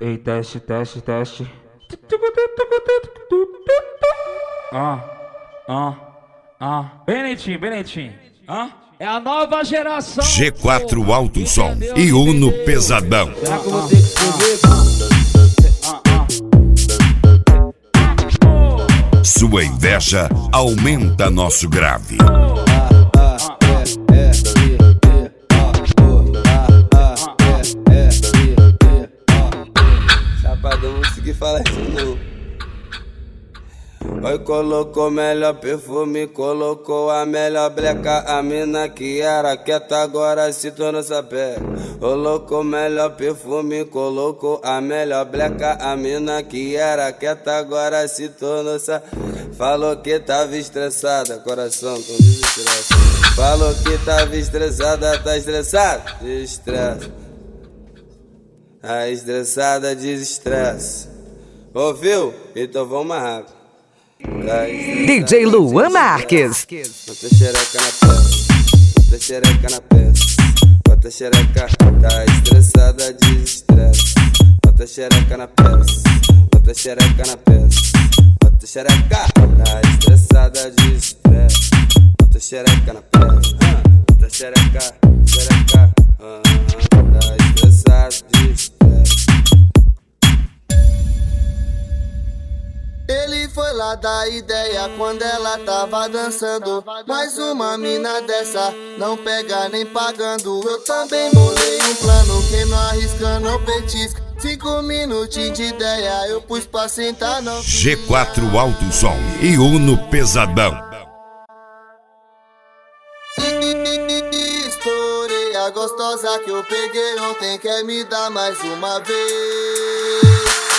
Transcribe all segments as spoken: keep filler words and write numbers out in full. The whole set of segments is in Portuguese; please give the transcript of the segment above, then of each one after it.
Ei, teste, teste, teste. Ah, ah, ah. Benetinho, Benetinho. Ah? É a nova geração. G quatro Alto Som e Uno Pesadão. Será que eu vou ter que escrever? Sua inveja aumenta nosso grave. Chapadão, não consegui falar isso não. Oi, colocou melhor perfume, colocou a melhor bleca. A mina que era quieta agora se tornou sapé. Colocou melhor perfume, colocou a melhor bleca. A mina que era quieta agora se tornou sapé. Falou que tava estressada, coração com desestresse. Falou que tava estressada, tá estressada? Desestresse. Tá estressada, desestresse. Ouviu? Então vamos mais rápido. D J Luan Marques. Bota xereca na peça, bota xereca na peça, bota xereca, tá estressada, desestresse. Bota xereca na peça, bota xereca na peça, bota xereca, tá estressada, desestresse. Bota xereca na peça, bota xereca, xereca, tá estressada, desestresse. Ele foi lá dar ideia quando ela tava dançando. Mais uma mina dessa, não pega nem pagando. Eu também bolei um plano, quem não arrisca não petisca. Cinco minutinhos de ideia, eu pus pra sentar não. G quatro Alto Som e Uno Pesadão. Estourei a gostosa que eu peguei ontem, quer me dar mais uma vez.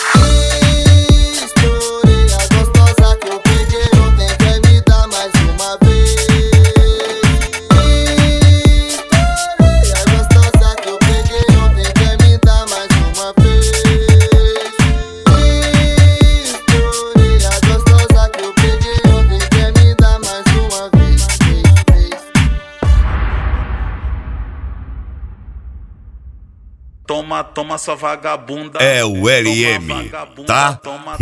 Toma, toma sua vagabunda. É o L M, tá? Toma,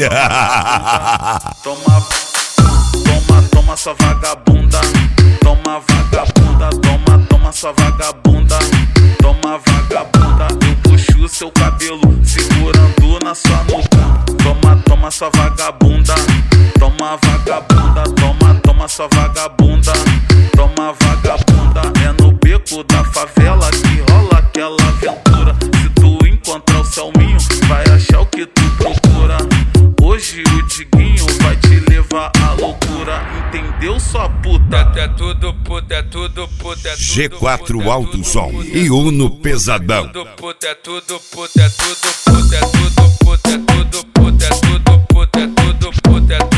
toma, toma, toma sua vagabunda. Toma vagabunda, toma, toma sua vagabunda. Toma vagabunda, eu puxo seu cabelo, segurando na sua nuca. Toma, toma sua vagabunda. Toma vagabunda, toma, toma sua vagabunda. Toma vagabunda, é no beco da favela que rola aquela aventura. Se tu encontrar o Selminho, vai achar o que tu procura. Hoje o Diguinho vai te levar à loucura. Entendeu, sua puta? É tudo puta, é tudo puta, é tudo G quatro Alto Som e Uno Pesadão. É tudo puta, é tudo puta, é tudo puta, é tudo puta, é tudo puta, é tudo puta, é tudo puta, é tudo puta.